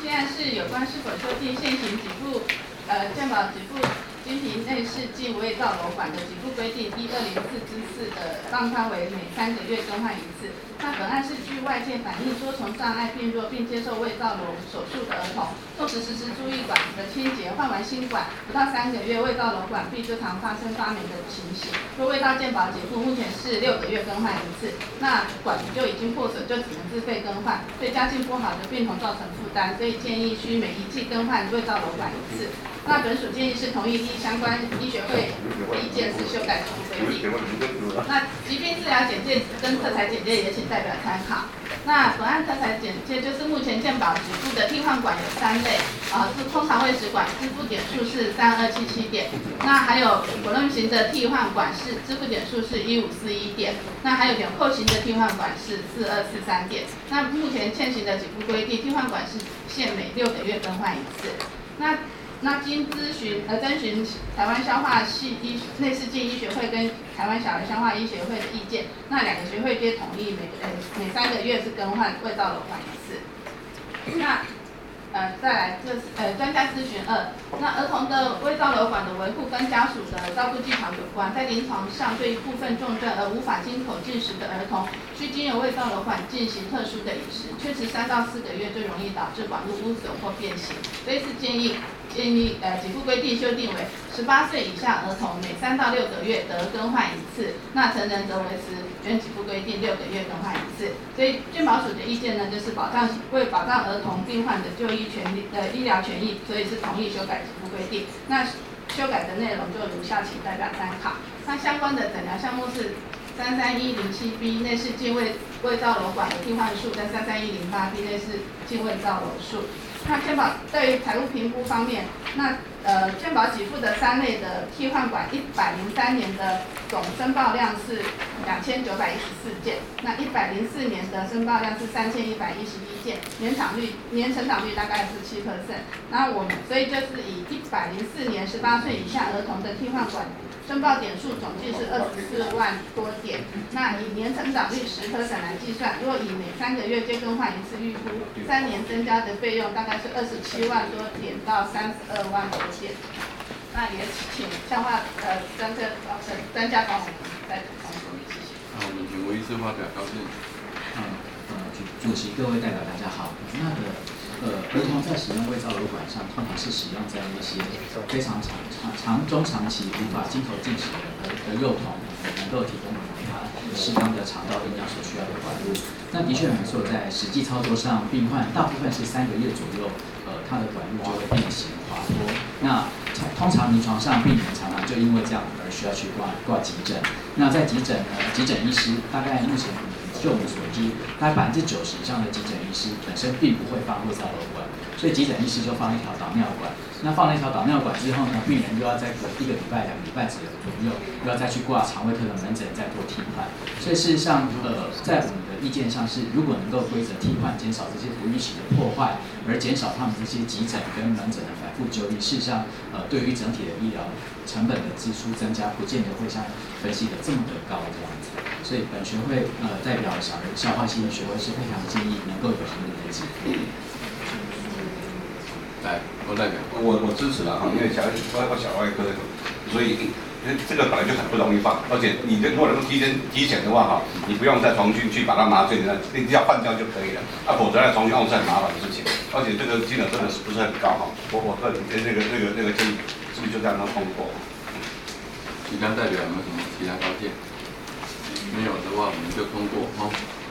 现在是有关是否修订现行给付健保给付经营内视镜卫照楼管的给付规定第204之4的放宽为每3个月更换一次。那本案是据外界反映，多重障碍病弱并接受卫照楼手术的儿童，纵使实施注意管的清洁，换完新管不到3个月，卫照楼管壁就常发生发霉的情形。若卫照健保给付目前是6个月更换一次，那管就已经破损，就只能自费更换，对家境不好的病童造成负担，所以建议需每1季更换卫照楼管一次。那本署建议是同意相关医学会意见是修改给付规定。那疾病治疗简介跟特材简介也请代表参考。那本案特材简介就是目前健保给付的替换管有3类，是通常胃食管，支付点数是3277点。那还有滚轮型的替换管是支付点数是1541点。那还有纽扣型的替换管是4243点。那目前现行的给付规定，替换管是限每6个月更换一次。那经征询台湾消化系内视镜医学会跟台湾小儿消化医学会的意见，那2个学会皆同意每3个月是更换卫照楼管一次。那再来专家咨询2，那儿童的卫照楼管的维护跟家属的照顾技巧有关，在临床上对于部分重症而无法经口进食的儿童，需经由卫照楼管进行特殊的饮食，确实3到4个月就容易导致管路污损或变形，所以是建议给付规定修订为18岁以下儿童每3到6个月得更换一次，那成人则维持原给付规定6个月更换一次。所以健保署的意见呢，就是为保障儿童病患的就医医疗权益，所以是同意修改给付规定。那修改的内容就如下，请代表参考。那相关的诊疗项目是33107B 内视镜卫照楼管的替换数，跟33108B 内视镜卫照楼数。那健保对于财务评估方面，那健保给付的3类的替换管，103年的总申报量是2914件，那104年的申报量是3111件，年成长率大概是7%。那所以就是以104年18岁以下儿童的替换管申报点数总计是24万多点，那以年成长率10%来计算，若以每3个月皆更换一次，预估3年增加的费用大概是27万多点到32万多点。那也请消化专家帮我们再补充说明，谢谢。 我们请韦医师发表高见。 主席、各位代表大家好。儿童在使用卫照楼管上，通常是使用在一些非常中长期无法经口进食的幼童，能够提供他适当的肠道营养所需要的管路。那的确没错，在实际操作上，病患大部分是3个月左右，他的管路就会变形滑脱。那通常临床上，病人常常就因为这样而需要去挂急诊。那在急诊医师大概目前就我们所知，大概90%以上的急诊医师本身并不会放卫照楼管，所以急诊医师就放一条导尿管。那放了一条导尿管之后呢，病人又要再隔1个礼拜、2个礼拜左右，又要再去挂肠胃科的门诊再做替换。所以事实上，在我们的意见上是，如果能够规则替换，减少这些不预期的破坏，而减少他们这些急诊跟门诊的反复就医，事实上，对于整体的医疗成本的支出增加，不见得会像分析的这么的高这样子。所以本学会代表小儿消化系医学会是非常建议能够有合理的给付。 来，罗代表， 我支持了哈，因为小外科的，所以这个本来就很不容易放，而且你如果能够提前的话哈，你不用再重新去把它麻醉，你只要换掉就可以了，否则再重新用是很麻烦的事情，而且这个金额真的是不是很高哈，我个人那个建议是不是就这样通过？ 其他代表有没有什么其他高见？没有的话，我们就通过哈。